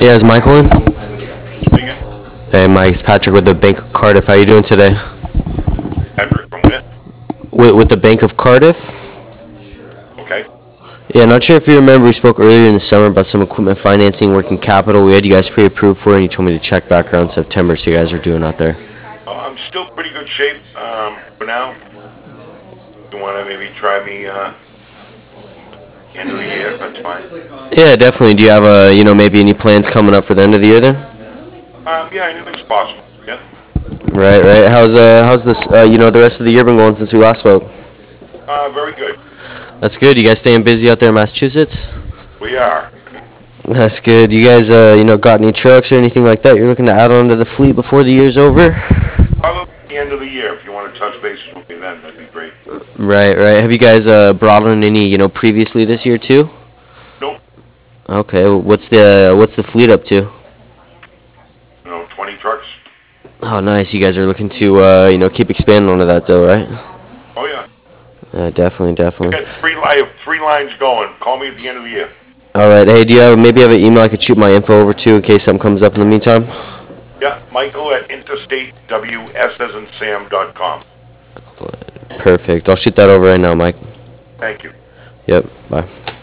Yeah, is Michael in? Speaking. Hey, Mike, it's Patrick with the Bank of Cardiff. How you doing today? Patrick from where? With the Bank of Cardiff? Okay. Yeah, not sure if you remember, we spoke earlier in the summer about some equipment financing, working capital. We had you guys pre-approved for it, and you told me to check back around September, so you guys are doing out there. I'm still pretty good shape for now. You want to maybe try me end of the year? That's fine. Yeah, definitely. Do you have, maybe any plans coming up for the end of the year then? Yeah, anything's possible. Yeah. Right, right. How's this, the rest of the year been going since we last spoke? Very good. That's good. You guys staying busy out there in Massachusetts? We are. That's good. You guys, got any trucks or anything like that you're looking to add on to the fleet before the year's over? Probably the end of the year. If you want to touch bases with me then, that'd be great. Right, right. Have you guys brought on any, previously this year too? Nope. Okay. What's the fleet up to? 20 trucks. Oh, nice. You guys are looking to, keep expanding onto that though, right? Oh yeah. Definitely, definitely. I have three lines going. Call me at the end of the year. All right. Hey, do you maybe have an email I could shoot my info over to in case something comes up in the meantime? Yeah, Michael at interstatews.com. Perfect. I'll shoot that over right now, Mike. Thank you. Yep. Bye.